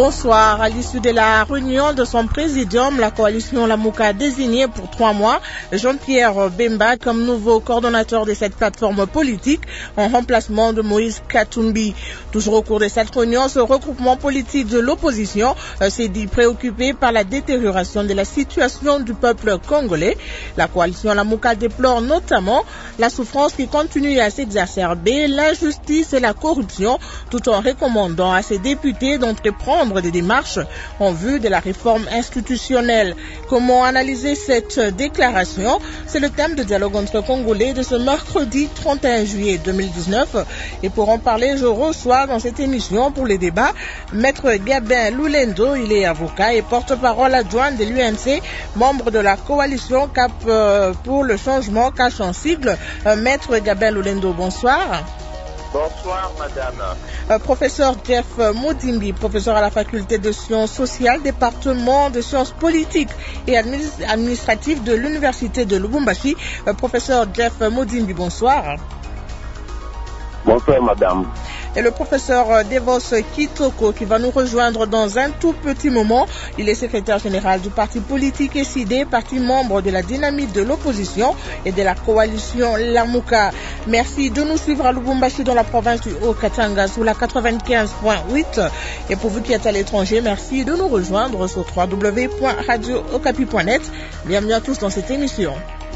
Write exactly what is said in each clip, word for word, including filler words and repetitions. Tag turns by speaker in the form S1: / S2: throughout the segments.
S1: Bonsoir. À l'issue de la réunion de son présidium, la coalition Lamuka a désigné pour trois mois Jean-Pierre Bemba comme nouveau coordonnateur de cette plateforme politique en remplacement de Moïse Katumbi. Toujours au cours de cette réunion, ce regroupement politique de l'opposition s'est dit préoccupé par la détérioration de la situation du peuple congolais. La coalition Lamuka déplore notamment la souffrance qui continue à s'exacerber, l'injustice et la corruption, tout en recommandant à ses députés d'entreprendre des démarches en vue de la réforme institutionnelle. Comment analyser cette déclaration? C'est le thème de dialogue entre Congolais de ce mercredi trente et un juillet deux mille dix-neuf. Et pour en parler, je reçois dans cette émission pour les débats Maître Gabin Loulendo. Il est avocat et porte-parole adjoint de l'U N C, membre de la coalition Cap pour le changement, cache en sigle. Maître Gabin Loulendo, bonsoir.
S2: Bonsoir, madame.
S1: Euh, professeur Jeff Modimbi, professeur à la faculté de sciences sociales, département de sciences politiques et administratives de l'université de Lubumbashi. Euh, professeur Jeff Modimbi, bonsoir.
S2: Bonsoir, madame.
S1: Et le professeur Devos Kitoko qui va nous rejoindre dans un tout petit moment. Il est secrétaire général du parti politique S I D, parti membre de la dynamique de l'opposition et de la coalition Lamuka. Merci de nous suivre à Lubumbashi dans la province du Haut-Katanga sous la quatre-vingt-quinze point huit. Et pour vous qui êtes à l'étranger, merci de nous rejoindre sur w w w point radio okapi point net. Bienvenue à tous dans cette émission.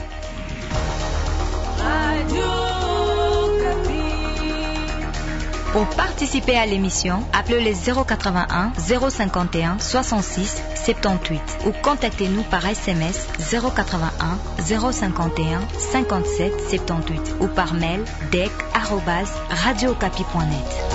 S3: Pour participer à l'émission, appelez les zéro quatre-vingt-un zéro cinquante et un soixante-six soixante-dix-huit ou contactez-nous par S M S zéro quatre-vingt-un zéro cinquante et un cinquante-sept soixante-dix-huit ou par mail dec arobase radio okapi point net.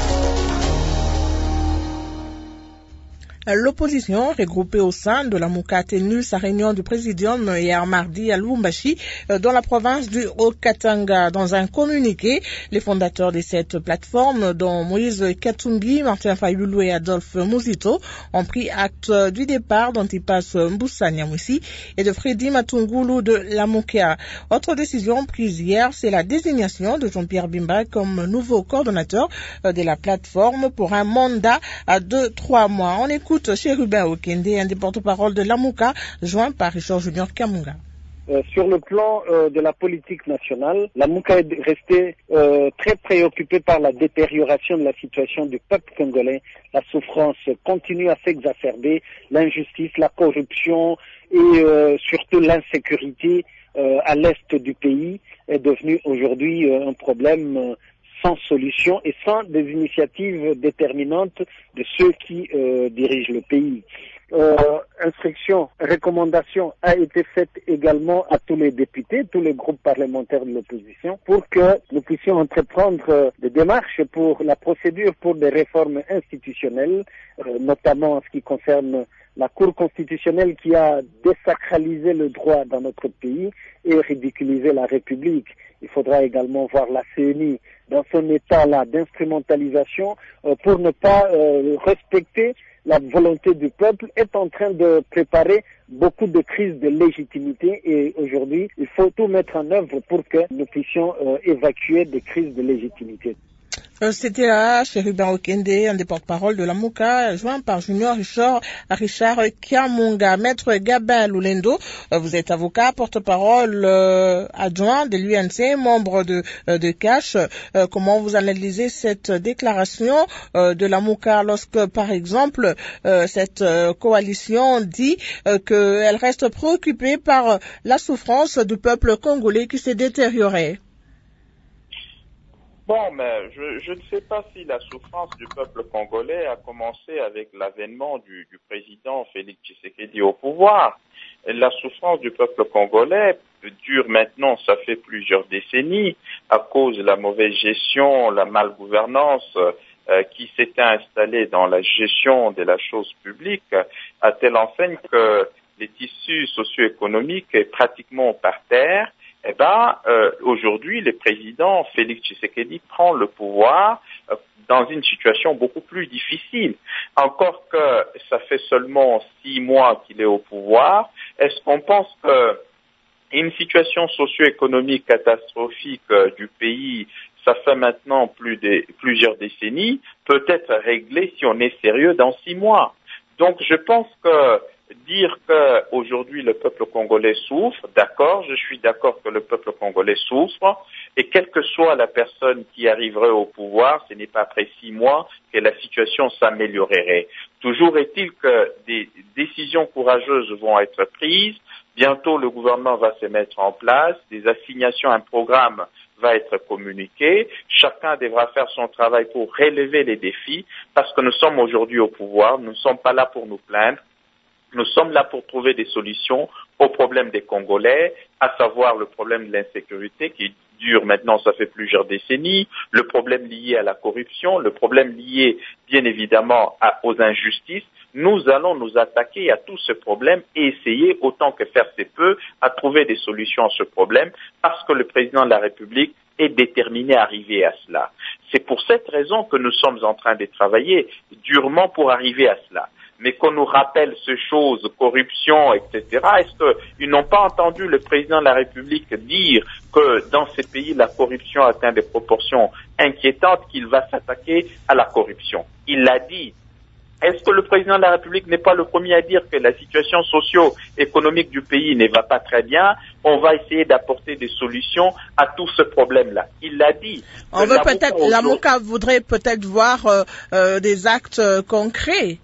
S1: L'opposition, regroupée au sein de Lamuka, a tenu sa réunion du présidium hier mardi à Lubumbashi, dans la province du Haut-Katanga. Dans un communiqué, les fondateurs de cette plateforme, dont Moïse Katumbi, Martin Fayulu et Adolphe Muzito, ont pris acte du départ d'Antipas Mbusa Nyamwisi et de Freddy Matungulu de Lamuka. Autre décision prise hier, c'est la désignation de Jean-Pierre Bemba comme nouveau coordonnateur de la plateforme pour un mandat de trois mois. On écoute Chérubin Okende, un des porte-parole de Lamuka, joint par Richard Junior Kamunga.
S4: Euh, sur le plan euh, de la politique nationale, Lamuka est resté euh, très préoccupé par la détérioration de la situation du peuple congolais. La souffrance continue à s'exacerber, l'injustice, la corruption et euh, surtout l'insécurité euh, à l'est du pays est devenue aujourd'hui euh, un problème euh, sans solution et sans des initiatives déterminantes de ceux qui euh, dirigent le pays. Euh, instruction, recommandation a été faite également à tous les députés, tous les groupes parlementaires de l'opposition, pour que nous puissions entreprendre euh, des démarches pour la procédure pour des réformes institutionnelles, euh, notamment en ce qui concerne la Cour constitutionnelle qui a désacralisé le droit dans notre pays et ridiculisé la République. Il faudra également voir la C N I dans son état-là d'instrumentalisation euh, pour ne pas euh, respecter la volonté du peuple, est en train de préparer beaucoup de crises de légitimité et aujourd'hui, il faut tout mettre en œuvre pour que nous puissions euh, évacuer des crises de légitimité.
S1: C'était là, Chérubin Okende, un des porte-parole de Lamuka, joint par Junior Richard, Richard Kiamunga. Maître Gabin Loulendo, vous êtes avocat, porte-parole euh, adjoint de l'U N C, membre de, euh, de Cache. Euh, comment vous analysez cette déclaration euh, de Lamuka lorsque, par exemple, euh, cette euh, coalition dit euh, qu'elle reste préoccupée par la souffrance du peuple congolais qui s'est détériorée?
S2: Bon, mais je, je ne sais pas si la souffrance du peuple congolais a commencé avec l'avènement du, du président Félix Tshisekedi au pouvoir. La souffrance du peuple congolais dure maintenant, ça fait plusieurs décennies, à cause de la mauvaise gestion, la malgouvernance euh, qui s'était installée dans la gestion de la chose publique, à telle enseigne que les tissus socio-économiques est pratiquement par terre. Eh ben, euh, aujourd'hui, le président Félix Tshisekedi prend le pouvoir euh, dans une situation beaucoup plus difficile. Encore que ça fait seulement six mois qu'il est au pouvoir, est-ce qu'on pense que une situation socio-économique catastrophique euh, du pays ça fait maintenant plus de, plusieurs décennies, peut être réglé si on est sérieux dans six mois. Donc je pense que dire qu'aujourd'hui le peuple congolais souffre, d'accord, je suis d'accord que le peuple congolais souffre, et quelle que soit la personne qui arriverait au pouvoir, ce n'est pas après six mois que la situation s'améliorerait. Toujours est-il que des décisions courageuses vont être prises, bientôt le gouvernement va se mettre en place, des assignations, un programme va être communiqué, chacun devra faire son travail pour relever les défis, parce que nous sommes aujourd'hui au pouvoir, nous ne sommes pas là pour nous plaindre, nous sommes là pour trouver des solutions aux problèmes des Congolais, à savoir le problème de l'insécurité qui dure maintenant, ça fait plusieurs décennies, le problème lié à la corruption, le problème lié bien évidemment à, aux injustices. Nous allons nous attaquer à tout ce problème et essayer autant que faire se peut à trouver des solutions à ce problème parce que le président de la République est déterminé à arriver à cela. C'est pour cette raison que nous sommes en train de travailler durement pour arriver à cela. Mais qu'on nous rappelle ces choses, corruption, et cetera, est-ce qu'ils n'ont pas entendu le président de la République dire que dans ces pays, la corruption atteint des proportions inquiétantes, qu'il va s'attaquer à la corruption? Il l'a dit. Est-ce que le président de la République n'est pas le premier à dire que la situation socio-économique du pays ne va pas très bien? On va essayer d'apporter des solutions à tout ce problème-là. Il l'a dit.
S1: On veut peut-être, la Mouka voudrait peut-être voir euh, euh, des actes euh, concrets.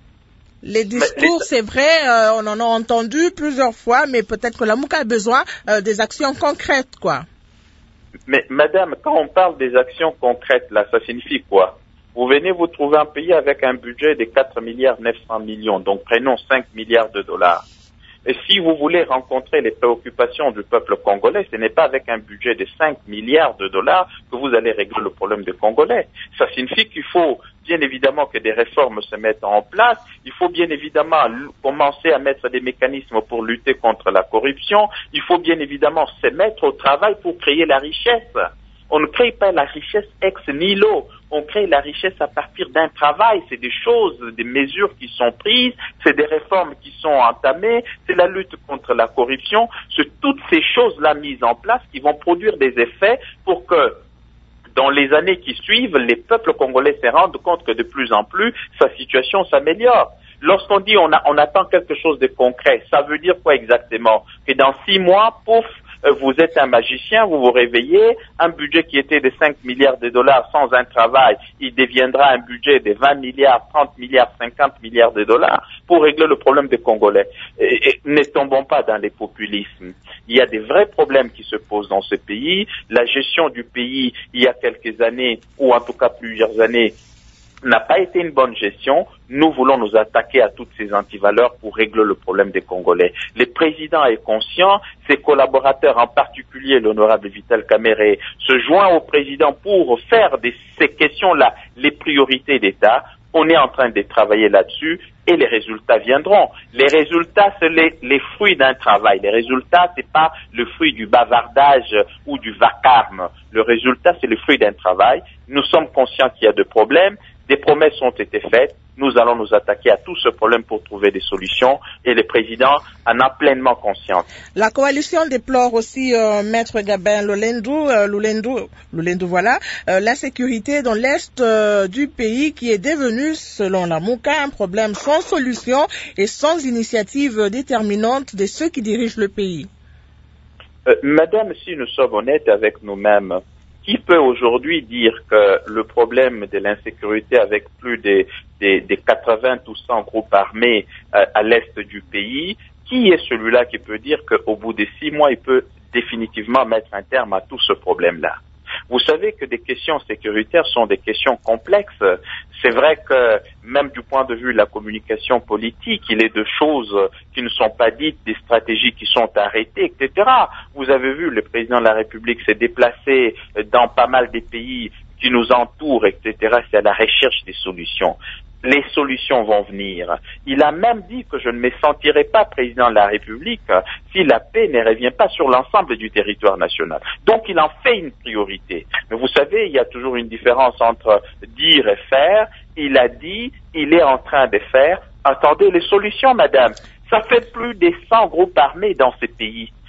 S1: Les discours, les... c'est vrai, euh, on en a entendu plusieurs fois, mais peut-être que la Mouka a besoin euh, des actions concrètes, quoi.
S2: Mais madame, quand on parle des actions concrètes, là, ça signifie quoi? Vous venez vous trouver un pays avec un budget de quatre milliards neuf cents millions, donc prenons cinq milliards de dollars. Et si vous voulez rencontrer les préoccupations du peuple congolais, ce n'est pas avec un budget de cinq milliards de dollars que vous allez régler le problème des Congolais. Ça signifie qu'il faut bien évidemment que des réformes se mettent en place. Il faut bien évidemment commencer à mettre des mécanismes pour lutter contre la corruption. Il faut bien évidemment se mettre au travail pour créer la richesse. On ne crée pas la richesse ex nihilo. On crée la richesse à partir d'un travail. C'est des choses, des mesures qui sont prises, c'est des réformes qui sont entamées, c'est la lutte contre la corruption. C'est toutes ces choses-là mises en place qui vont produire des effets pour que dans les années qui suivent, les peuples congolais se rendent compte que de plus en plus, sa situation s'améliore. Lorsqu'on dit on, a, on attend quelque chose de concret, ça veut dire quoi exactement? Que dans six mois, pouf, vous êtes un magicien, vous vous réveillez, un budget qui était de cinq milliards de dollars sans un travail, il deviendra un budget de vingt milliards, trente milliards, cinquante milliards de dollars pour régler le problème des Congolais. Et, et, ne tombons pas dans les populismes. Il y a des vrais problèmes qui se posent dans ce pays. La gestion du pays, il y a quelques années, ou en tout cas plusieurs années, n'a pas été une bonne gestion. Nous voulons nous attaquer à toutes ces antivaleurs pour régler le problème des Congolais. Le président est conscient, ses collaborateurs, en particulier l'honorable Vital Kamerhe, se joignent au président pour faire de ces questions-là les priorités d'État. On est en train de travailler là-dessus et les résultats viendront. Les résultats, c'est les, les fruits d'un travail. Les résultats, c'est pas le fruit du bavardage ou du vacarme. Le résultat, c'est le fruit d'un travail. Nous sommes conscients qu'il y a des problèmes. Des promesses ont été faites. Nous allons nous attaquer à tout ce problème pour trouver des solutions et le président en a pleinement conscience.
S1: La coalition déplore aussi, euh, Maître Gabin Lulendu, euh, Lulendu, Lulendu, voilà, euh, l'insécurité dans l'est euh, du pays qui est devenu, selon la Mouka, un problème sans solution et sans initiative déterminante de ceux qui dirigent le pays.
S2: Euh, Madame, si nous sommes honnêtes avec nous-mêmes, qui peut aujourd'hui dire que le problème de l'insécurité avec plus de, de, de quatre-vingts ou cent groupes armés euh, à l'est du pays, qui est celui-là qui peut dire qu'au bout de six mois, il peut définitivement mettre un terme à tout ce problème-là? Vous savez que des questions sécuritaires sont des questions complexes. C'est vrai que même du point de vue de la communication politique, il est de choses qui ne sont pas dites, des stratégies qui sont arrêtées, et cetera. Vous avez vu, le président de la République s'est déplacé dans pas mal des pays qui nous entourent, et cetera. C'est à la recherche des solutions. Les solutions vont venir. Il a même dit que je ne me sentirai pas président de la République si la paix ne revient pas sur l'ensemble du territoire national. Donc il en fait une priorité. Mais vous savez, il y a toujours une différence entre dire et faire. Il a dit, il est en train de faire. Attendez les solutions, madame. Ça fait plus de cent groupes armés dans ces pays.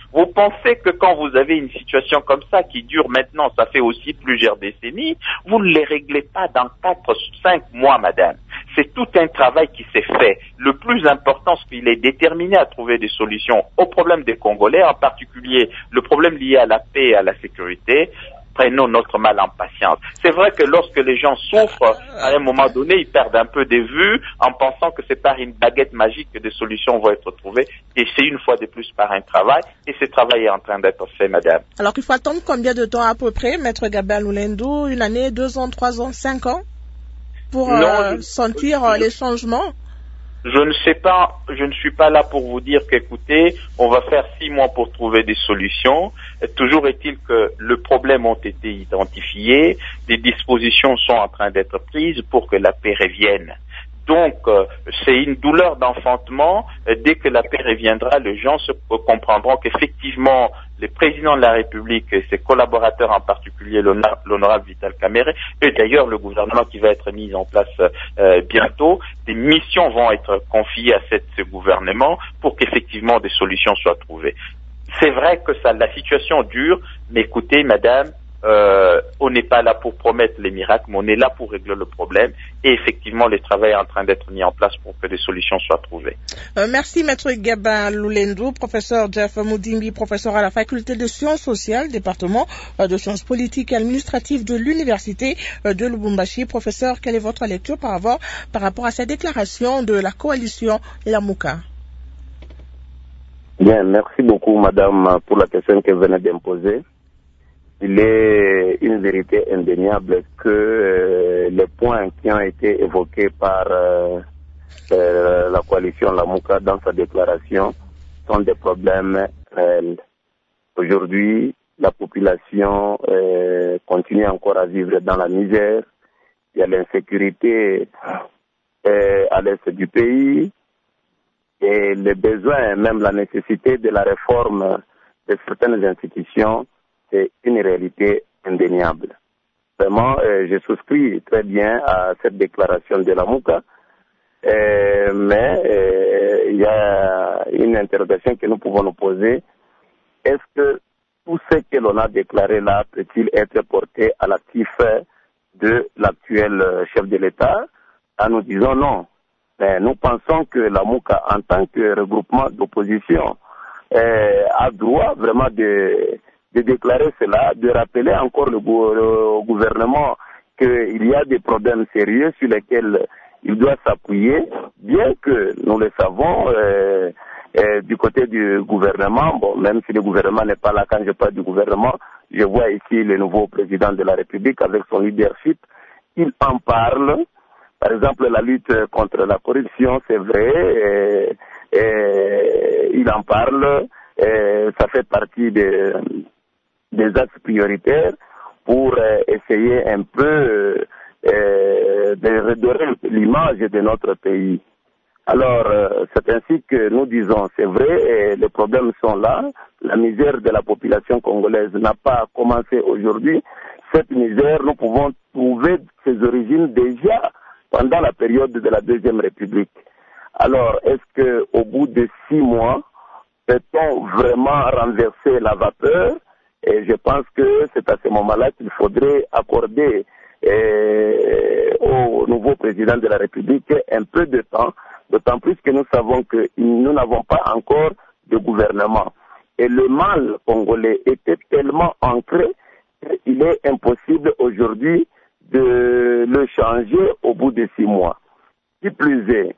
S2: Vous pensez que quand vous avez une situation comme ça qui dure maintenant, ça fait aussi plusieurs décennies, vous ne les réglez pas dans quatre, cinq mois, madame. C'est tout un travail qui s'est fait. Le plus important, c'est qu'il est déterminé à trouver des solutions aux problèmes des Congolais, en particulier le problème lié à la paix et à la sécurité. Prenons notre mal en patience. C'est vrai que lorsque les gens souffrent, à un moment donné, ils perdent un peu des vues en pensant que c'est par une baguette magique que des solutions vont être trouvées. Et c'est une fois de plus par un travail. Et ce travail est en train d'être fait, madame.
S1: Alors qu'il faut attendre combien de temps à peu près, maître Gabriel Loulendou? Une année, deux ans, trois ans, cinq ans? Pour non, euh, je, sentir je, les changements?
S2: Je ne sais pas, je ne suis pas là pour vous dire qu'écoutez, on va faire six mois pour trouver des solutions. Toujours est-il que le problème ont été identifiés, des dispositions sont en train d'être prises pour que la paix revienne. Donc, euh, c'est une douleur d'enfantement. Dès que la paix reviendra, les gens se comprendront qu'effectivement, le président de la République et ses collaborateurs, en particulier l'honorable Vital Kamerhe, et d'ailleurs le gouvernement qui va être mis en place euh, bientôt, des missions vont être confiées à cette, ce gouvernement pour qu'effectivement des solutions soient trouvées. C'est vrai que ça, la situation dure, mais écoutez, madame, Euh, on n'est pas là pour promettre les miracles, mais on est là pour régler le problème. Et effectivement, le travail est en train d'être mis en place pour que des solutions soient trouvées.
S1: Euh, merci, maître Gabriel Loulendou, professeur Jeff Moudimbi, professeur à la faculté de sciences sociales, département euh, de sciences politiques et administratives de l'université euh, de Lubumbashi. Professeur, quelle est votre lecture par rapport, par rapport à cette déclaration de la coalition Lamuka?
S5: Bien, merci beaucoup, madame, pour la question que vous venez d'imposer. Il est une vérité indéniable que euh, les points qui ont été évoqués par euh, euh, la coalition Lamuka dans sa déclaration sont des problèmes réels. Aujourd'hui, la population euh, continue encore à vivre dans la misère. Il y a l'insécurité euh, à l'est du pays et les besoins, même la nécessité de la réforme de certaines institutions, c'est une réalité indéniable. Vraiment, euh, je souscris très bien à cette déclaration de Lamuka, euh, mais euh, il y a une interrogation que nous pouvons nous poser. Est-ce que tout ce que l'on a déclaré là peut-il être porté à l'actif de l'actuel chef de l'État? Ah, nous disons non. Mais nous pensons que Lamuka, en tant que regroupement d'opposition, euh, a droit vraiment de... de déclarer cela, de rappeler encore le, gou le gouvernement qu'il y a des problèmes sérieux sur lesquels il doit s'appuyer, bien que nous le savons, euh, euh, du côté du gouvernement, bon, même si le gouvernement n'est pas là, quand je parle du gouvernement, je vois ici le nouveau président de la République avec son leadership, il en parle. Par exemple, la lutte contre la corruption, c'est vrai, et, et, il en parle, et ça fait partie de... des axes prioritaires pour euh, essayer un peu euh, de redorer l'image de notre pays. Alors, euh, c'est ainsi que nous disons, c'est vrai, et les problèmes sont là. La misère de la population congolaise n'a pas commencé aujourd'hui. Cette misère, nous pouvons trouver ses origines déjà pendant la période de la Deuxième République. Alors, est-ce qu'au bout de six mois, peut-on vraiment renverser la vapeur? Et je pense que c'est à ce moment-là qu'il faudrait accorder euh, au nouveau président de la République un peu de temps, d'autant plus que nous savons que nous n'avons pas encore de gouvernement. Et le mal congolais était tellement ancré qu'il est impossible aujourd'hui de le changer au bout de six mois. Qui plus est,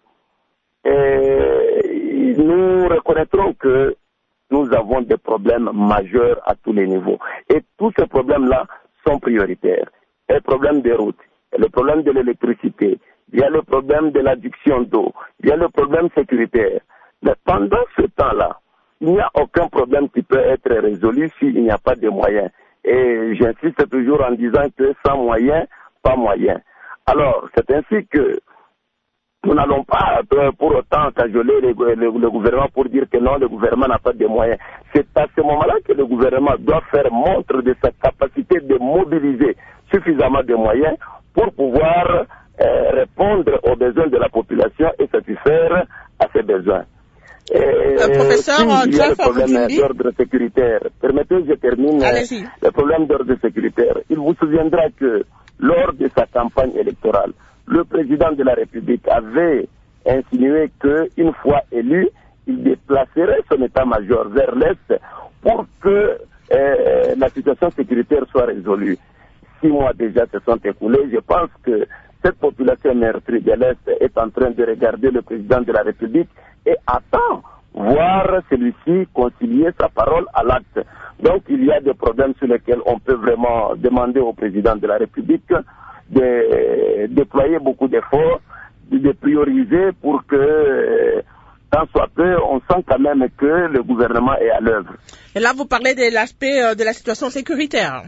S5: et nous reconnaîtrons que nous avons des problèmes majeurs à tous les niveaux. Et tous ces problèmes-là sont prioritaires. Il y a le problème des routes, il y a le problème de l'électricité, il y a le problème de l'adduction d'eau, il y a le problème sécuritaire. Mais pendant ce temps-là, il n'y a aucun problème qui peut être résolu s'il n'y a pas de moyens. Et j'insiste toujours en disant que sans moyens, pas moyens. Alors, c'est ainsi que nous n'allons pas pour autant cajoler le, le, le gouvernement pour dire que non, le gouvernement n'a pas de moyens. C'est à ce moment-là que le gouvernement doit faire montre de sa capacité de mobiliser suffisamment de moyens pour pouvoir euh, répondre aux besoins de la population et satisfaire à ses besoins. Euh,
S1: professeur
S5: si il y a le problème
S1: Mudimbi.
S5: d'ordre sécuritaire, permettez que je termine
S1: Allez-y.
S5: le problème d'ordre sécuritaire. Il vous souviendra que lors de sa campagne électorale, le président de la République avait insinué qu'une fois élu, il déplacerait son état-major vers l'Est pour que euh, la situation sécuritaire soit résolue. Six mois déjà se sont écoulés. Je pense que cette population meurtrie de l'Est est en train de regarder le président de la République et attend voir celui-ci concilier sa parole à l'acte. Donc il y a des problèmes sur lesquels on peut vraiment demander au président de la République de déployer beaucoup d'efforts, de prioriser pour que, tant soit peu, on sent quand même que le gouvernement est à l'œuvre.
S1: Et là, vous parlez de l'aspect de la situation sécuritaire.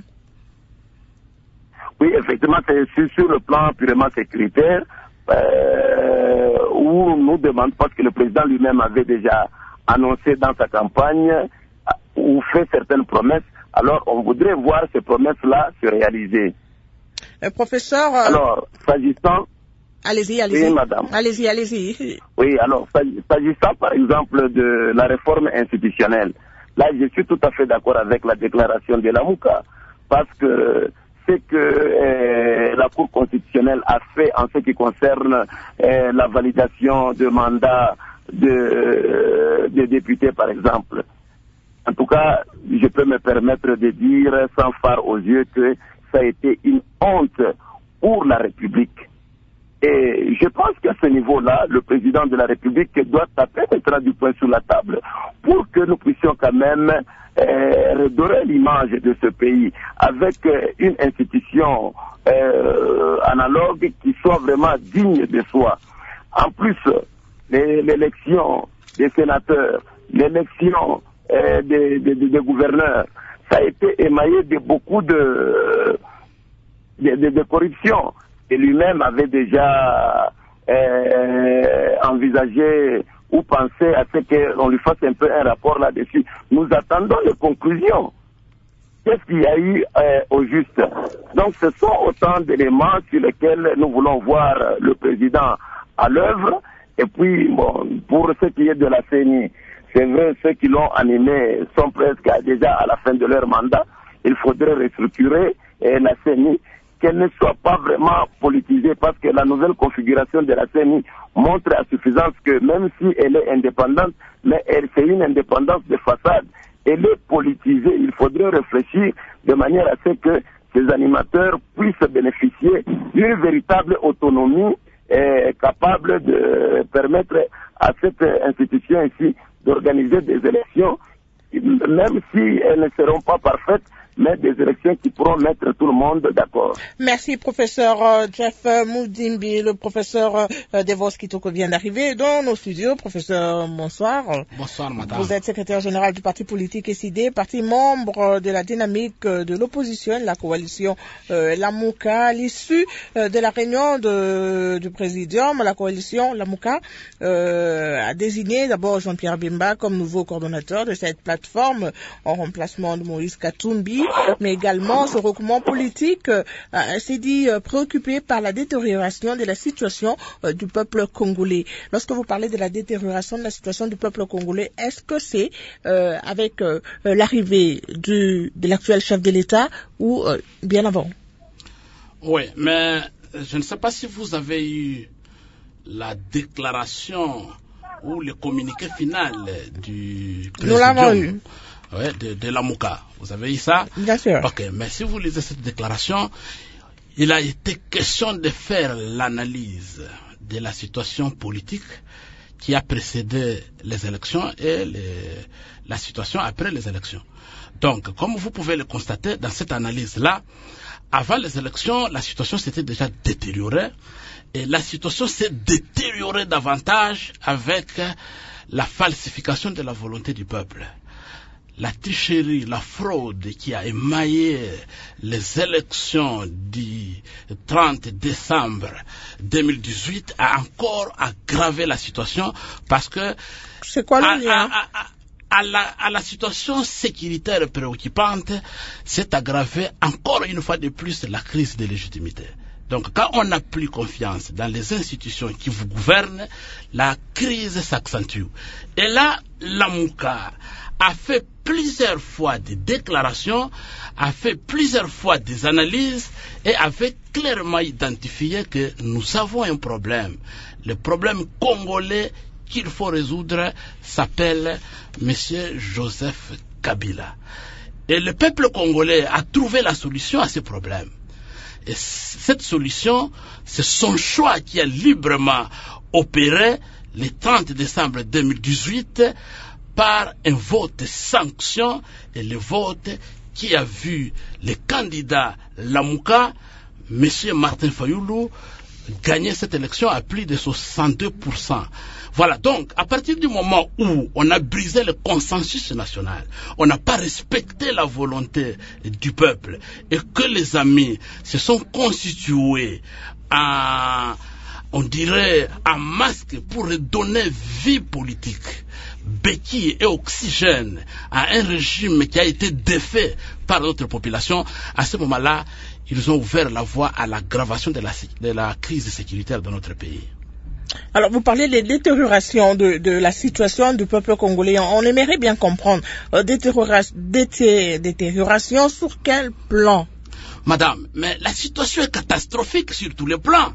S5: Oui, effectivement, c'est sur le plan purement sécuritaire euh, où nous demandons, parce que le président lui-même avait déjà annoncé dans sa campagne ou fait certaines promesses, alors on voudrait voir ces promesses-là se réaliser.
S1: Euh, professeur... Euh...
S5: Alors, s'agissant...
S1: Allez-y, allez-y.
S5: Oui, madame.
S1: Allez-y, allez-y.
S5: Oui, alors, s'agissant par exemple de la réforme institutionnelle, là, je suis tout à fait d'accord avec la déclaration de la Mouka, parce que ce que euh, la Cour constitutionnelle a fait en ce qui concerne euh, la validation de mandats de, euh, de députés, par exemple. En tout cas, je peux me permettre de dire sans phare aux yeux que ça a été une honte pour la République. Et je pense qu'à ce niveau-là, le président de la République doit taper maintenant du poing sur la table pour que nous puissions quand même euh, redorer l'image de ce pays avec euh, une institution euh, analogue qui soit vraiment digne de soi. En plus, l'élection des sénateurs, l'élection euh, des, des, des gouverneurs, ça a été émaillé de beaucoup de, de, de, de corruption. Et lui-même avait déjà euh, envisagé ou pensé à ce qu'on lui fasse un peu un rapport là-dessus. Nous attendons les conclusions. Qu'est-ce qu'il y a eu euh, au juste? Donc ce sont autant d'éléments sur lesquels nous voulons voir le président à l'œuvre. Et puis, bon, pour ce qui est de la C N I, c'est vrai, ceux qui l'ont animé sont presque déjà à la fin de leur mandat. Il faudrait restructurer euh, la C N I, qu'elle ne soit pas vraiment politisée, parce que la nouvelle configuration de la C N I montre à suffisance que même si elle est indépendante, mais elle c'est une indépendance de façade, elle est politisée. Il faudrait réfléchir de manière à ce que ces animateurs puissent bénéficier d'une véritable autonomie eh, capable de permettre à cette institution ici d'organiser des élections, même si elles ne seront pas parfaites, mais des élections qui pourront mettre tout le monde d'accord.
S1: Merci, professeur euh, Jeff Mudimbi. Le professeur euh, Devos Kitoko vient d'arriver dans nos studios. Professeur, bonsoir.
S6: Bonsoir, madame.
S1: Vous êtes secrétaire général du parti politique S I D, parti membre de la dynamique de l'opposition, la coalition euh, La Mouka. À l'issue euh, de la réunion de, du présidium, la coalition La Mouka euh, a désigné d'abord Jean-Pierre Bemba comme nouveau coordonnateur de cette plateforme en remplacement de Moïse Katumbi. Mais également ce regroupement politique euh, s'est dit euh, préoccupé par la détérioration de la situation euh, du peuple congolais. Lorsque vous parlez de la détérioration de la situation du peuple congolais, est-ce que c'est euh, avec euh, l'arrivée du, de l'actuel chef de l'État ou euh, bien avant?
S6: Oui, mais je ne sais pas si vous avez eu la déclaration ou le communiqué final du président.
S1: Nous l'avons eu.
S6: Ouais, de, de la Mouka. Vous avez eu ça?
S1: Bien sûr.
S6: Ok, mais si vous lisez cette déclaration, il a été question de faire l'analyse de la situation politique qui a précédé les élections et les, la situation après les élections. Donc, comme vous pouvez le constater dans cette analyse-là, avant les élections, la situation s'était déjà détériorée et la situation s'est détériorée davantage avec la falsification de la volonté du peuple. La tricherie, la fraude qui a émaillé les élections du trente décembre deux mille dix-huit a encore aggravé la situation parce que
S1: c'est quoi le lien?
S6: À, à, à, à, la, à la situation sécuritaire préoccupante s'est aggravée encore une fois de plus la crise de légitimité. Donc quand on n'a plus confiance dans les institutions qui vous gouvernent, la crise s'accentue. Et là, Lamouka a fait plusieurs fois des déclarations, a fait plusieurs fois des analyses et avait clairement identifié que nous avons un problème. Le problème congolais qu'il faut résoudre s'appelle M. Joseph Kabila. Et le peuple congolais a trouvé la solution à ce problème. Et cette solution, c'est son choix qui a librement opéré le trente décembre deux mille dix-huit par un vote sanction et le vote qui a vu le candidat Lamouka, M. Martin Fayoulou, gagner cette élection à plus de soixante-deux pour cent. Voilà, donc, à partir du moment où on a brisé le consensus national, on n'a pas respecté la volonté du peuple, et que les amis se sont constitués en, on dirait, en masque pour redonner vie politique, béquille et oxygène à un régime qui a été défait par notre population, à ce moment-là, ils ont ouvert la voie à l'aggravation de la, de la crise sécuritaire dans notre pays.
S1: Alors, vous parlez de détérioration de, de la situation du peuple congolais. On aimerait bien comprendre. Euh, détérioration, dété, détérioration sur quel plan?
S6: Madame, mais la situation est catastrophique sur tous les plans.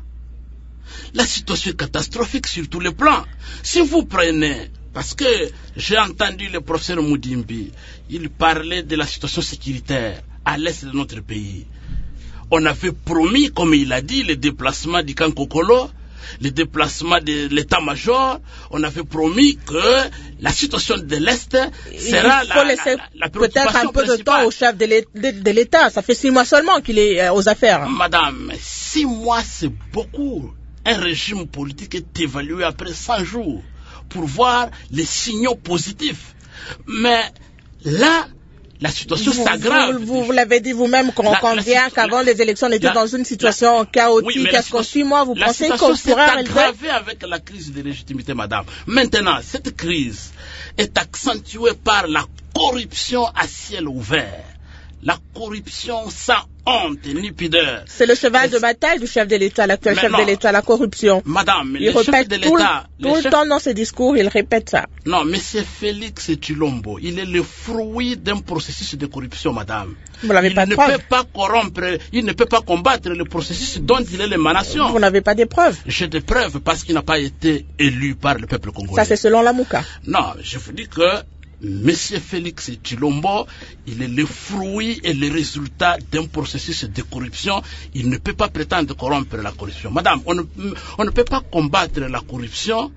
S6: La situation est catastrophique sur tous les plans. Si vous prenez, parce que j'ai entendu le professeur Moudimbi, il parlait de la situation sécuritaire à l'est de notre pays. On avait promis, comme il a dit, le déplacement du camp Kokolo, le déplacement de l'état-major. On avait promis que la situation de l'Est sera
S1: il faut
S6: la,
S1: laisser
S6: la, la préoccupation
S1: peut-être un peu
S6: principale.
S1: de temps au chef de l'État. Ça fait six mois seulement qu'il est aux affaires.
S6: Madame, six mois, c'est beaucoup. Un régime politique est évalué après cent jours pour voir les signaux positifs. Mais là, la situation
S1: vous,
S6: s'aggrave.
S1: Vous, vous, vous l'avez dit vous-même qu'on convient qu'avant les élections, on était la, dans une situation la, chaotique. Oui, est-ce qu'en six mois, vous pensez qu'on pourra
S6: aggraver avec la crise de légitimité, madame. Maintenant, cette crise est accentuée par la corruption à ciel ouvert. La corruption sans honte ni pudeur.
S1: C'est le cheval de bataille du chef de l'État, l'actuel chef non, de l'État, la corruption.
S6: Madame,
S1: il
S6: le
S1: répète
S6: chef de l'État...
S1: Tout, tout le
S6: chef...
S1: temps dans ses discours, il répète ça.
S6: Non, monsieur Félix Tshilombo, il est le fruit d'un processus de corruption, madame.
S1: Vous n'avez pas de preuves.
S6: Il ne peut pas corrompre, il ne peut pas combattre le processus dont il est l'émanation.
S1: Vous n'avez pas de preuves.
S6: J'ai des preuves parce qu'il n'a pas été élu par le peuple congolais.
S1: Ça, c'est selon Lamouka.
S6: Non, je vous dis que Monsieur Félix Tshilombo, il est le fruit et le résultat d'un processus de corruption. Il ne peut pas prétendre corrompre la corruption. Madame, on ne, on ne peut pas combattre la corruption.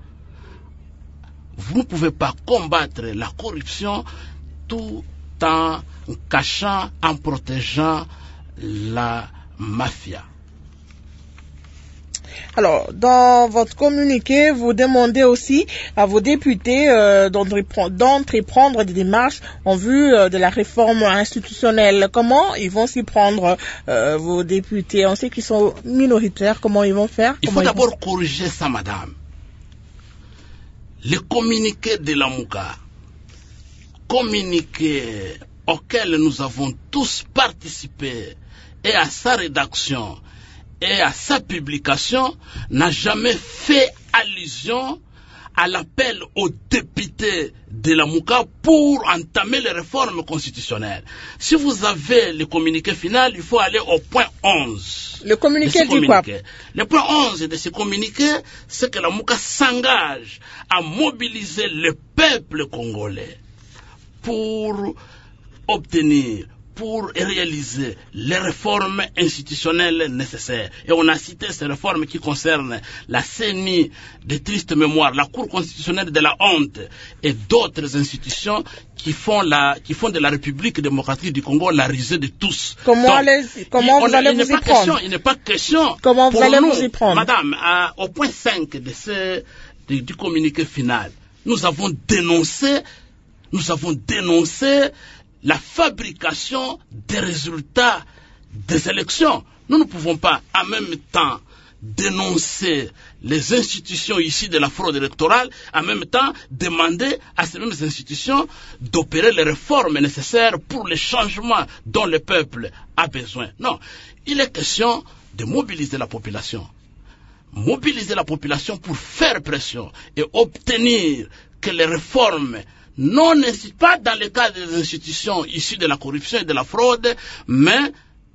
S6: Vous ne pouvez pas combattre la corruption tout en cachant, en protégeant la mafia.
S1: Alors, dans votre communiqué, vous demandez aussi à vos députés euh, d'entreprendre des démarches en vue euh, de la réforme institutionnelle. Comment ils vont s'y prendre, euh, vos députés? On sait qu'ils sont minoritaires. Comment ils vont faire?
S6: Il faut d'abord vont... corriger ça, madame. Le communiqué de Lamouka, communiqué auquel nous avons tous participé, et à sa rédaction, et à sa publication, n'a jamais fait allusion à l'appel aux députés de Lamouka pour entamer les réformes constitutionnelles. Si vous avez le communiqué final, il faut aller au point onze.
S1: Le communiqué dit quoi?
S6: Le point onze de ce communiqué, c'est que Lamouka s'engage à mobiliser le peuple congolais pour obtenir, pour réaliser les réformes institutionnelles nécessaires. Et on a cité ces réformes qui concernent la C N I de triste mémoire, la Cour constitutionnelle de la honte et d'autres institutions qui font, la, qui font de la République démocratique du Congo la risée de tous.
S1: Comment, Donc, allez, comment vous allez vous y prendre
S6: question, Il n'est pas question.
S1: Comment vous allez
S6: nous,
S1: vous y prendre
S6: Madame, à, au point cinq de ce, de, du communiqué final, nous avons dénoncé, nous avons dénoncé la fabrication des résultats des élections. Nous ne pouvons pas en même temps dénoncer les institutions ici de la fraude électorale, en même temps demander à ces mêmes institutions d'opérer les réformes nécessaires pour les changements dont le peuple a besoin. Non, il est question de mobiliser la population. Mobiliser la population pour faire pression et obtenir que les réformes non pas dans le cadre des institutions issues de la corruption et de la fraude, mais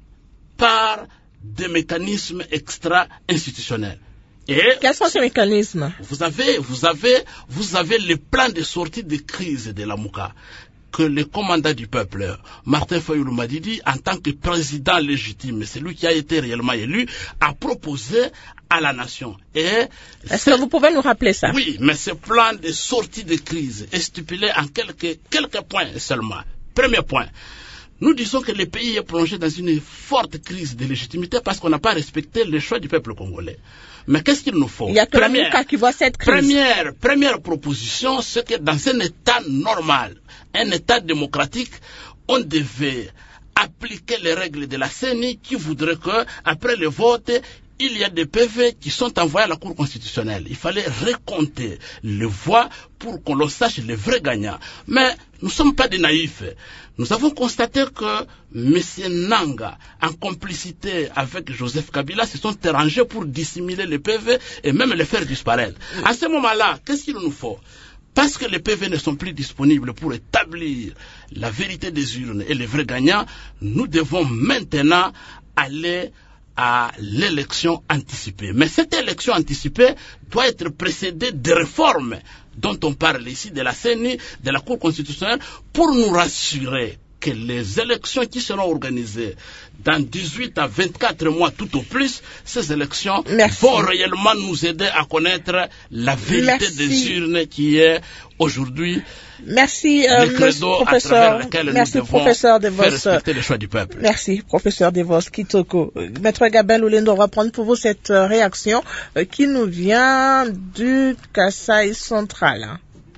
S6: par des mécanismes extra-institutionnels. Et
S1: quels sont ces mécanismes?
S6: Vous avez, vous avez, vous avez le plan de sortie de crise de la Mouka que le commandant du peuple, Martin Fayoulou Madidi, en tant que président légitime, c'est lui qui a été réellement élu, a proposé à la nation. Et
S1: est-ce que vous pouvez nous rappeler ça?
S6: Oui, mais ce plan de sortie de crise est stipulé en quelques, quelques points seulement. Premier point. Nous disons que le pays est plongé dans une forte crise de légitimité parce qu'on n'a pas respecté les choix du peuple congolais. Mais qu'est-ce qu'il nous faut?
S1: Il y a que première, la Mouka qui voit cette crise.
S6: Première, première proposition, c'est que dans un état normal, un état démocratique, on devait appliquer les règles de la C E N I qui voudrait que, après le vote, il y a des P V qui sont envoyés à la Cour constitutionnelle. Il fallait recompter les voix pour qu'on sache les vrais gagnants. Mais nous ne sommes pas des naïfs. Nous avons constaté que M. Nanga, en complicité avec Joseph Kabila, se sont arrangés pour dissimuler les P V et même les faire disparaître. À ce moment-là, qu'est-ce qu'il nous faut? Parce que les P V ne sont plus disponibles pour établir la vérité des urnes et les vrais gagnants, nous devons maintenant aller à l'élection anticipée. Mais cette élection anticipée doit être précédée de réformes dont on parle ici, de la C E N I, de la Cour constitutionnelle, pour nous rassurer que les élections qui seront organisées dans dix-huit à vingt-quatre mois tout au plus, ces élections Merci. vont réellement nous aider à connaître la vérité Merci. des urnes qui est aujourd'hui
S1: Merci, euh,
S6: le
S1: professeur. Merci, professeur Devos.
S6: Respecter les choix du peuple.
S1: Merci, professeur Devos Kitoko. Maître Gabin Loulendo, on va prendre pour vous cette euh, réaction euh, qui nous vient du Kasaï central.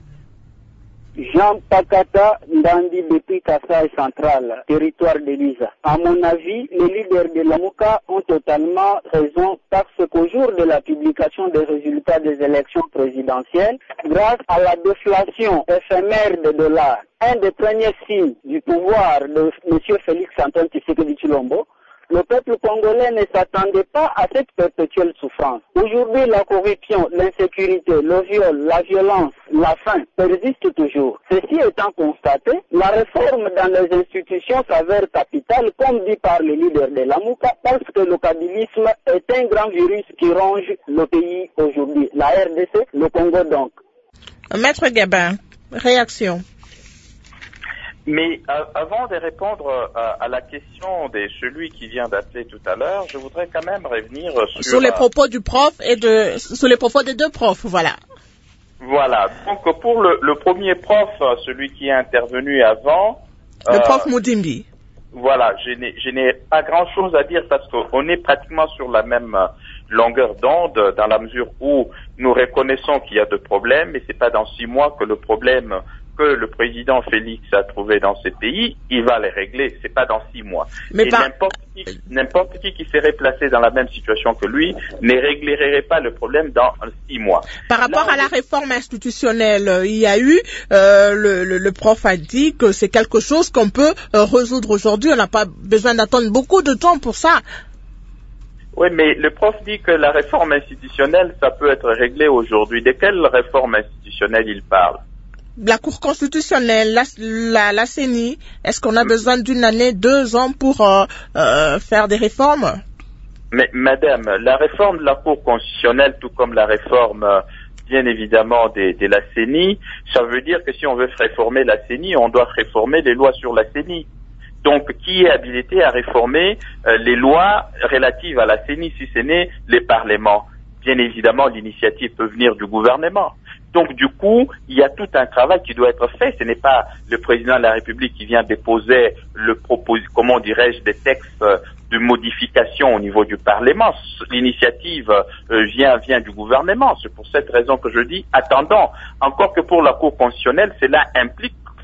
S4: Jean Pakata Ndandi depuis Kasaï central, territoire de l'Isa. À mon avis, les leaders de la Mouka ont totalement raison parce qu'au jour de la publication des résultats des élections présidentielles, grâce à la déflation éphémère des dollars, un des premiers signes du pouvoir de M. Félix Antoine Tshisekedi Tshilombo, le peuple congolais ne s'attendait pas à cette perpétuelle souffrance. Aujourd'hui, la corruption, l'insécurité, le viol, la violence, la faim persistent toujours. Ceci étant constaté, la réforme dans les institutions s'avère capitale, comme dit par les leaders de la Mouka, parce que le kabylisme est un grand virus qui ronge le pays aujourd'hui. La R D C, le Congo donc.
S1: Maître Gabin, réaction.
S2: Mais euh, avant de répondre euh, à la question de celui qui vient d'appeler tout à l'heure, je voudrais quand même revenir sur...
S1: Sur les propos du prof et de... sur les propos des deux profs, voilà.
S2: Voilà. Donc pour le, le premier prof, celui qui est intervenu avant...
S1: Le euh, prof Moudimbi.
S2: Voilà, je n'ai, je n'ai pas grand-chose à dire parce qu'on est pratiquement sur la même longueur d'onde dans la mesure où nous reconnaissons qu'il y a des problèmes, mais c'est pas dans six mois que le problème... que le président Félix a trouvé dans ces pays, il va les régler, c'est pas dans six mois. Mais Et par... n'importe qui, n'importe qui qui serait placé dans la même situation que lui ne réglerait pas le problème dans six mois.
S1: Par rapport Là, à la réforme institutionnelle, il y a eu, euh, le, le, le prof a dit que c'est quelque chose qu'on peut euh, résoudre aujourd'hui, on n'a pas besoin d'attendre beaucoup de temps pour ça.
S2: Oui, mais le prof dit que la réforme institutionnelle, ça peut être réglé aujourd'hui. De quelle réforme institutionnelle il parle?
S1: La Cour constitutionnelle, la, la, la C E N I, est-ce qu'on a besoin d'une année, deux ans pour euh, euh, faire des réformes?
S2: Mais madame, la réforme de la Cour constitutionnelle, tout comme la réforme, euh, bien évidemment, de, de la C E N I, ça veut dire que si on veut réformer la C E N I, on doit réformer les lois sur la C E N I. Donc, qui est habilité à réformer euh, les lois relatives à la C E N I si ce n'est les parlements? Bien évidemment, l'initiative peut venir du gouvernement. Donc, du coup, il y a tout un travail qui doit être fait. Ce n'est pas le président de la République qui vient déposer le propos, comment dirais-je, des textes de modification au niveau du Parlement. L'initiative euh, vient, vient du gouvernement. C'est pour cette raison que je dis, attendons. Encore que pour la Cour constitutionnelle, cela implique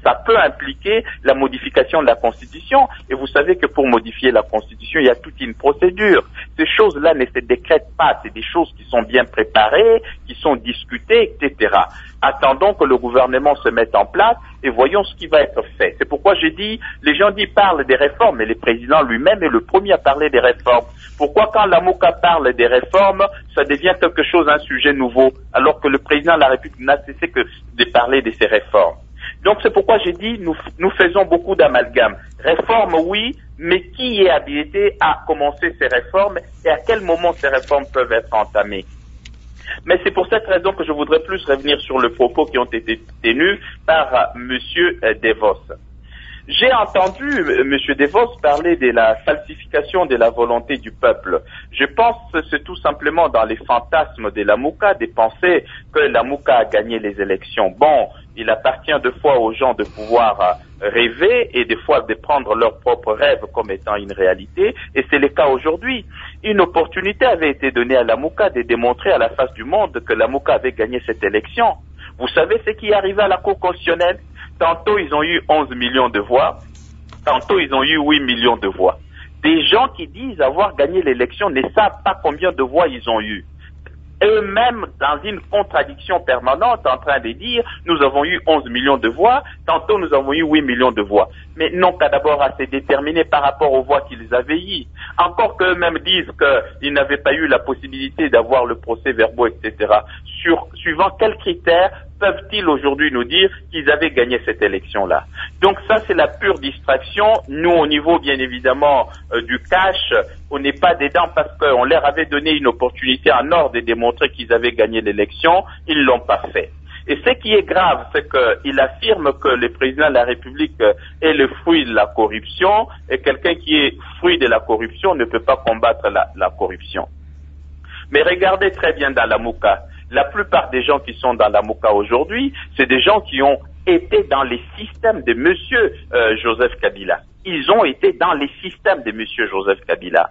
S2: ça peut impliquer la modification de la Constitution. Et vous savez que pour modifier la Constitution, il y a toute une procédure. Ces choses-là ne se décrètent pas. C'est des choses qui sont bien préparées, qui sont discutées, et cetera. Attendons que le gouvernement se mette en place et voyons ce qui va être fait. C'est pourquoi j'ai dit, les gens disent parlent des réformes, mais le président lui-même est le premier à parler des réformes. Pourquoi quand la Mouka parle des réformes, ça devient quelque chose, un sujet nouveau, alors que le président de la République n'a cessé que de parler de ces réformes. Donc c'est pourquoi j'ai dit, nous, nous faisons beaucoup d'amalgames. Réformes, oui, mais qui est habilité à commencer ces réformes et à quel moment ces réformes peuvent être entamées? Mais c'est pour cette raison que je voudrais plus revenir sur les propos qui ont été tenus par euh, Monsieur euh, Devos. J'ai entendu euh, Monsieur Devos parler de la falsification de la volonté du peuple. Je pense que c'est tout simplement dans les fantasmes de la Mouka de penser que la Mouka a gagné les élections. Bon, il appartient de fois aux gens de pouvoir euh, rêver et des fois de prendre leurs propres rêves comme étant une réalité, et c'est le cas aujourd'hui. Une opportunité avait été donnée à la Mouka de démontrer à la face du monde que la Mouka avait gagné cette élection. Vous savez ce qui est arrivé à la Cour constitutionnelle? Tantôt ils ont eu onze millions de voix, tantôt ils ont eu huit millions de voix. Des gens qui disent avoir gagné l'élection ne savent pas combien de voix ils ont eu. Eux-mêmes dans une contradiction permanente en train de dire nous avons eu onze millions de voix, tantôt nous avons eu huit millions de voix. Mais non qu'à d'abord à se déterminer par rapport aux voix qu'ils avaient eues. Encore qu'eux-mêmes disent qu'ils n'avaient pas eu la possibilité d'avoir le procès verbal, et cetera. Sur, suivant quels critères peuvent-ils aujourd'hui nous dire qu'ils avaient gagné cette élection-là? Donc ça, c'est la pure distraction. Nous, au niveau, bien évidemment, euh, du cash, on n'est pas dedans parce qu'on leur avait donné une opportunité en or de démontrer qu'ils avaient gagné l'élection. Ils ne l'ont pas fait. Et ce qui est grave, c'est qu'il affirme que le président de la République est le fruit de la corruption, et quelqu'un qui est fruit de la corruption ne peut pas combattre la, la corruption. Mais regardez très bien dans la Mouka. La plupart des gens qui sont dans la Mouka aujourd'hui, c'est des gens qui ont été dans les systèmes de Monsieur euh, Joseph Kabila. Ils ont été dans les systèmes de Monsieur Joseph Kabila.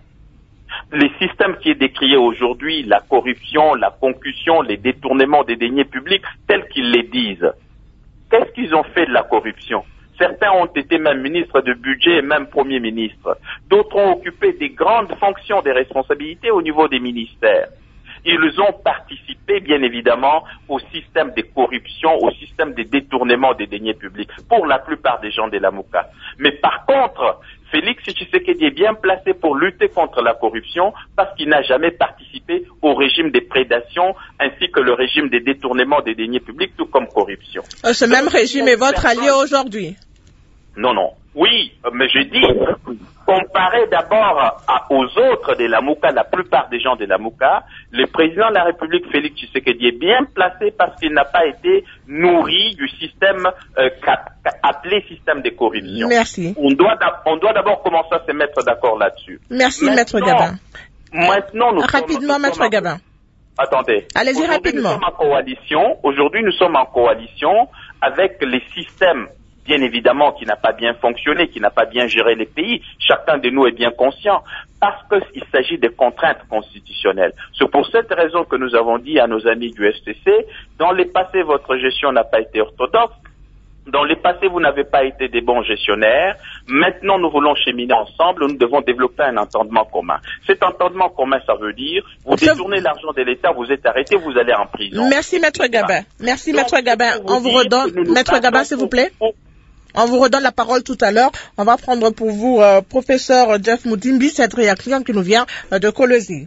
S2: Les systèmes qui est décrié aujourd'hui, la corruption, la concussion, les détournements des deniers publics, tels qu'ils les disent. Qu'est-ce qu'ils ont fait de la corruption? Certains ont été même ministres de budget et même premiers ministres. D'autres ont occupé des grandes fonctions des responsabilités au niveau des ministères. Ils ont participé, bien évidemment, au système de corruption, au système de détournement des deniers publics, pour la plupart des gens de la Mouka. Mais par contre, Félix Tshisekedi est bien placé pour lutter contre la corruption parce qu'il n'a jamais participé au régime des prédations ainsi que le régime des détournements des deniers publics, tout comme corruption.
S1: Euh, ce même régime est votre allié aujourd'hui?
S2: Non, non. Oui, mais je dis, comparé d'abord aux autres de la Mouka, la plupart des gens de la Mouka, le président de la République, Félix Tshisekedi, est bien placé parce qu'il n'a pas été nourri du système euh, appelé système de corruption.
S1: Merci.
S2: On doit, on doit d'abord commencer à se mettre d'accord là-dessus.
S1: Merci,
S2: maintenant,
S1: Maître Gabin.
S2: Maintenant, nous
S1: Rapidement,
S2: sommes,
S1: Maître Gabin.
S2: Attendez.
S1: Allez-y rapidement.
S2: Nous sommes en coalition. Aujourd'hui, nous sommes en coalition avec les systèmes, bien évidemment, qui n'a pas bien fonctionné, qui n'a pas bien géré les pays. Chacun de nous est bien conscient, parce qu'il s'agit de contraintes constitutionnelles. C'est pour cette raison que nous avons dit à nos amis du S T C, dans le passé, votre gestion n'a pas été orthodoxe. Dans le passé, vous n'avez pas été des bons gestionnaires. Maintenant, nous voulons cheminer ensemble. Nous devons développer un entendement commun. Cet entendement commun, ça veut dire, vous Je... détournez l'argent de l'État, vous êtes arrêté, vous allez en prison.
S1: Merci, Maître Gabin. Merci, Donc, Maître Gabin. On vous redonne, Maître Gabin, s'il vous plaît. On vous redonne la parole tout à l'heure. On va prendre pour vous, euh, professeur Jeff Moutimbi, cette réaction qui nous vient euh, de Colosie.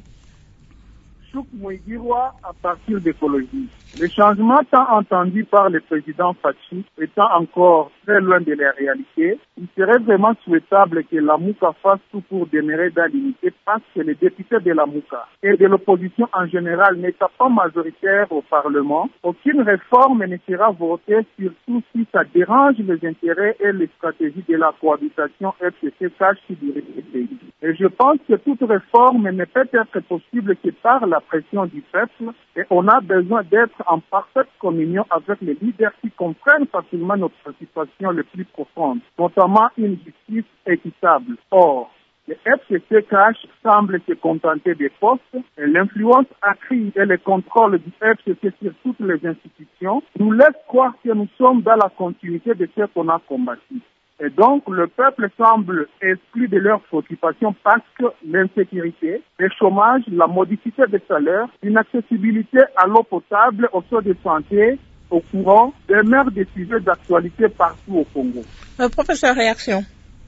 S7: Chouk Mouigiroa à partir de Colosie. Le changement tant entendu par le président Fachi étant encore très loin de la réalité, il serait vraiment souhaitable que la Mouka fasse tout pour demeurer dans l'unité parce que les députés de la Mouka et de l'opposition en général n'étant pas majoritaires au Parlement, aucune réforme ne sera votée, surtout si ça dérange les intérêts et les stratégies de la cohabitation F C C cache qui dirige le pays. Et je pense que toute réforme ne peut être possible que par la pression du peuple et on a besoin d'être en parfaite communion avec les leaders qui comprennent facilement notre situation les plus profonde, notamment une justice équitable. Or, Le F C C cash semble se contenter des postes et l'influence accrue et le contrôle du F C C sur toutes les institutions nous laisse croire que nous sommes dans la continuité de ce qu'on a combattu. Et donc, le peuple semble exclu de leurs préoccupations parce que l'insécurité, le chômage, la modicité des salaires, l'inaccessibilité à l'eau potable, aux soins de santé, au courant, demeurent des sujets d'actualité partout au Congo.
S1: Euh, professeur, réaction.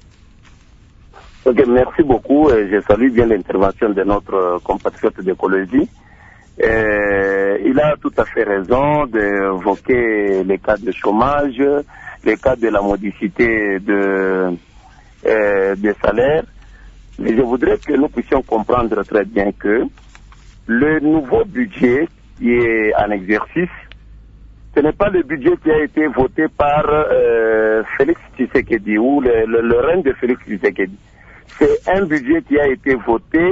S5: Ok, merci beaucoup. Je salue bien l'intervention de notre compatriote d'écologie. Euh, il a tout à fait raison d'évoquer les cas de chômage, les cas de la modicité de, euh, des salaires. Mais je voudrais que nous puissions comprendre très bien que le nouveau budget qui est en exercice, ce n'est pas le budget qui a été voté par euh, Félix Tshisekedi ou le, le, le règne de Félix Tshisekedi. C'est un budget qui a été voté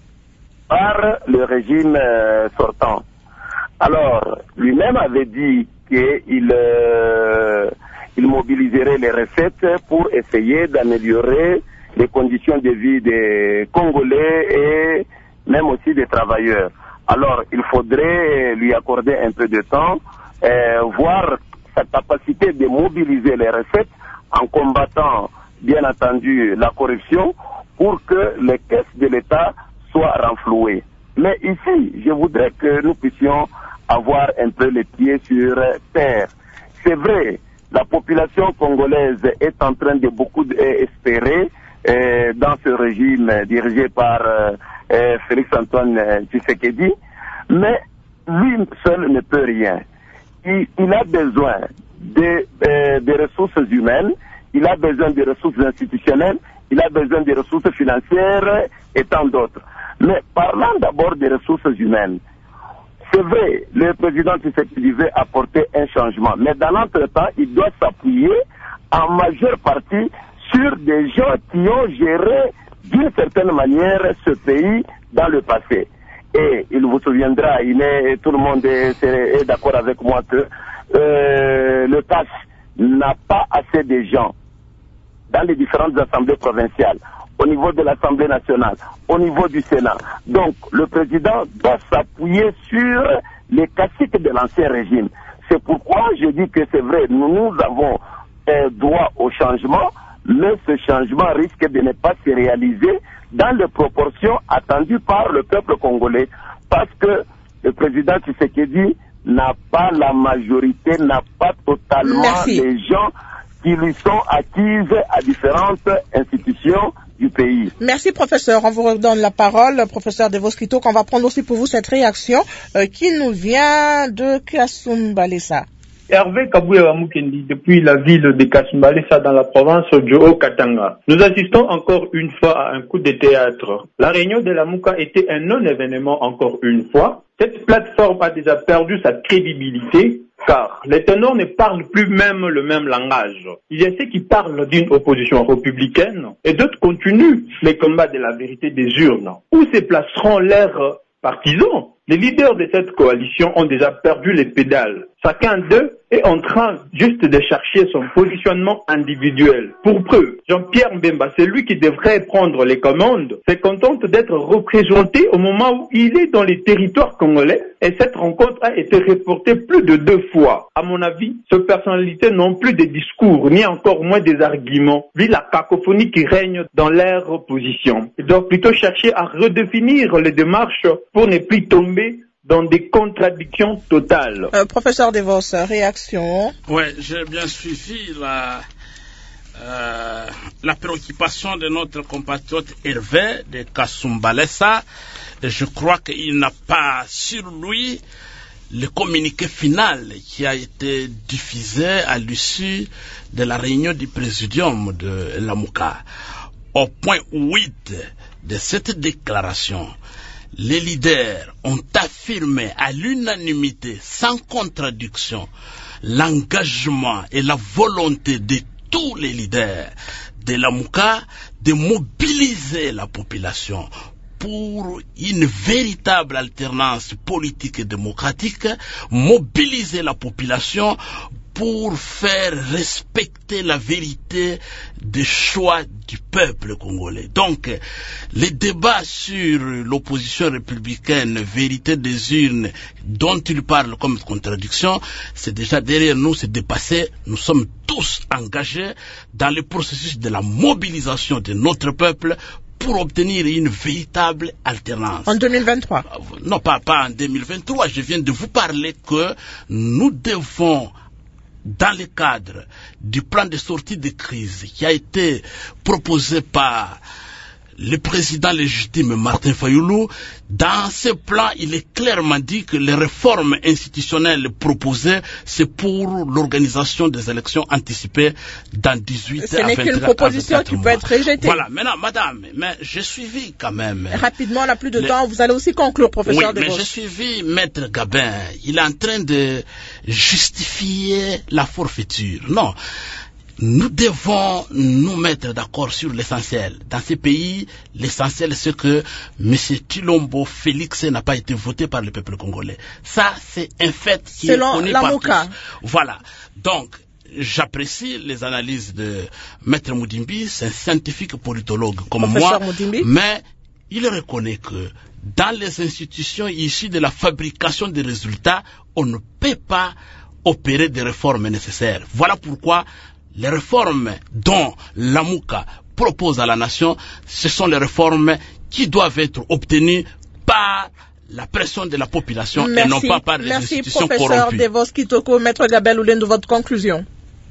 S5: par le régime euh, sortant. Alors, lui-même avait dit qu'il euh, il mobiliserait les recettes pour essayer d'améliorer les conditions de vie des Congolais et même aussi des travailleurs. Alors, il faudrait lui accorder un peu de temps, euh, voir sa capacité de mobiliser les recettes en combattant, bien entendu, la corruption pour que les caisses de l'État soient renflouées. Mais ici, je voudrais que nous puissions avoir un peu les pieds sur terre. C'est vrai, la population congolaise est en train de beaucoup espérer euh, dans ce régime dirigé par euh, Félix-Antoine Tshisekedi, mais lui seul ne peut rien. Il, il a besoin de, euh, de ressources humaines, il a besoin de ressources institutionnelles, il a besoin de ressources financières et tant d'autres. Mais parlant d'abord des ressources humaines, c'est vrai, le président Tshisekedi veut apporter un changement, mais dans l'entretemps, il doit s'appuyer en majeure partie sur des gens qui ont géré d'une certaine manière ce pays dans le passé. Et il vous souviendra, il est, tout le monde est, est d'accord avec moi que euh, le P A S n'a pas assez de gens dans les différentes assemblées provinciales, au niveau de l'Assemblée nationale, au niveau du Sénat. Donc, le président doit s'appuyer sur les caciques de l'ancien régime. C'est pourquoi je dis que c'est vrai, nous, nous avons euh, droit au changement, mais ce changement risque de ne pas se réaliser dans les proportions attendues par le peuple congolais, parce que le président Tshisekedi n'a pas la majorité, n'a pas totalement
S1: Merci.
S5: les gens qui lui sont acquises à différentes institutions du pays.
S1: Merci, professeur. On vous redonne la parole, professeur Devoskito, qu'on va prendre aussi pour vous cette réaction euh, qui nous vient de Kasumbalesa.
S8: Hervé Kabouya Mukendi, depuis la ville de Kasumbalesa dans la province du Haut-Katanga. Nous assistons encore une fois à un coup de théâtre. La réunion de la Mouka était un non-événement encore une fois. Cette plateforme a déjà perdu sa crédibilité car les ténors ne parlent plus même le même langage. Il y a ceux qui parlent d'une opposition républicaine et d'autres continuent les combats de la vérité des urnes. Où se placeront leurs partisans? Les leaders de cette coalition ont déjà perdu les pédales. Chacun d'eux est en train juste de chercher son positionnement individuel. Pour preuve, Jean-Pierre Mbemba, c'est lui qui devrait prendre les commandes, se contente d'être représenté au moment où il est dans les territoires congolais et cette rencontre a été reportée plus de deux fois. À mon avis, ces personnalités n'ont plus de discours, ni encore moins des arguments, vu la cacophonie qui règne dans leur position. Ils doivent plutôt chercher à redéfinir les démarches pour ne plus tomber dans des contradictions totales.
S1: Euh, professeur Devos, réaction.
S6: Oui, j'ai bien suivi la, euh, la préoccupation de notre compatriote Hervé de Kasumbalesa. Et je crois qu'il n'a pas sur lui le communiqué final qui a été diffusé à l'issue de la réunion du présidium de la Mouka. Au point huit de cette déclaration, les leaders ont affirmé à l'unanimité, sans contradiction, l'engagement et la volonté de tous les leaders de la Mouka de mobiliser la population pour une véritable alternance politique et démocratique, mobiliser la population pour faire respecter la vérité des choix du peuple congolais. Donc, les débats sur l'opposition républicaine, vérité des urnes, dont il parle comme contradiction, c'est déjà derrière nous, c'est dépassé. Nous sommes tous engagés dans le processus de la mobilisation de notre peuple pour obtenir une véritable alternance.
S1: En deux mille vingt-trois?
S6: Non, pas, pas en deux mille vingt-trois. Je viens de vous parler que nous devons, dans le cadre du plan de sortie de crise qui a été proposé par le président légitime Martin Fayoulou, dans ce plan, il est clairement dit que les réformes institutionnelles proposées, c'est pour l'organisation des élections anticipées dans dix-huit
S1: Ce n'est qu'une proposition qui peut être rejetée.
S6: Voilà, maintenant, madame, mais j'ai suivi quand même.
S1: Rapidement, on n'a plus de les... temps, vous allez aussi conclure, professeur
S6: Oui,
S1: Devos.
S6: mais j'ai suivi Maître Gabin. Il est en train de justifier la forfaiture. Non. Nous devons nous mettre d'accord sur l'essentiel. Dans ces pays, l'essentiel c'est que M. Tshilombo Félix n'a pas été voté par le peuple congolais. Ça, c'est un fait qui
S1: Selon
S6: est connu
S1: la
S6: par
S1: Mouka.
S6: tous. Voilà. Donc, j'apprécie les analyses de Maître Moudimbi, c'est un scientifique politologue comme
S1: Professeur
S6: moi,
S1: Moudimbi.
S6: mais il reconnaît que dans les institutions issues de la fabrication des résultats, on ne peut pas opérer des réformes nécessaires. Voilà pourquoi les réformes dont la Mouka propose à la nation, ce sont les réformes qui doivent être obtenues par la pression de la population
S1: Merci.
S6: et non pas par les
S1: Merci,
S6: institutions
S1: professeur
S6: corrompues.
S1: Devos Kitoko, Maître Gabin Loulendo, votre conclusion.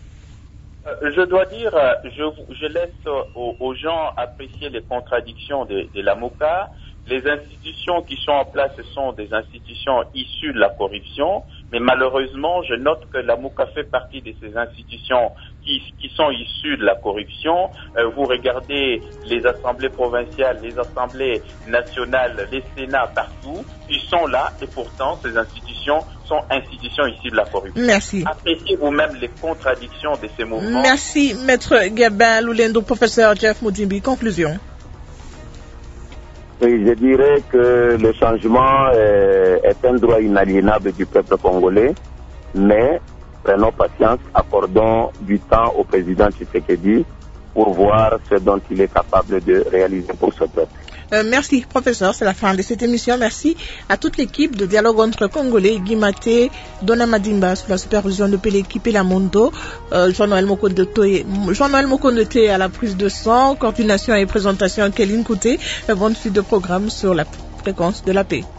S2: Euh, Je dois dire, je, je laisse aux, aux gens apprécier les contradictions de, de la Mouka. Les institutions qui sont en place sont des institutions issues de la corruption, mais malheureusement, je note que la Mouka fait partie de ces institutions qui, qui sont issues de la corruption. Euh, vous regardez les assemblées provinciales, les assemblées nationales, les sénats partout, ils sont là et pourtant ces institutions sont institutions issues de la corruption.
S1: Merci.
S2: Appréciez vous-même les contradictions de ces mouvements.
S1: Merci, Maître Gabin Loulendo, professeur Jeff Moudimbi. Conclusion.
S5: Oui, je dirais que le changement est, est un droit inaliénable du peuple congolais, mais prenons patience, accordons du temps au président Tshisekedi pour voir ce dont il est capable de réaliser pour ce peuple.
S1: Euh, merci, professeur. C'est la fin de cette émission. Merci à toute l'équipe de Dialogue entre Congolais, Guy Maté, Donna Madimba, sous la supervision de Péléki Pelamondo, euh, Jean-Noël Mokondoté, Jean-Noël Mokondoté à la prise de son, coordination et présentation Kéline Kouté, bonne suite de programme sur la fréquence de la paix.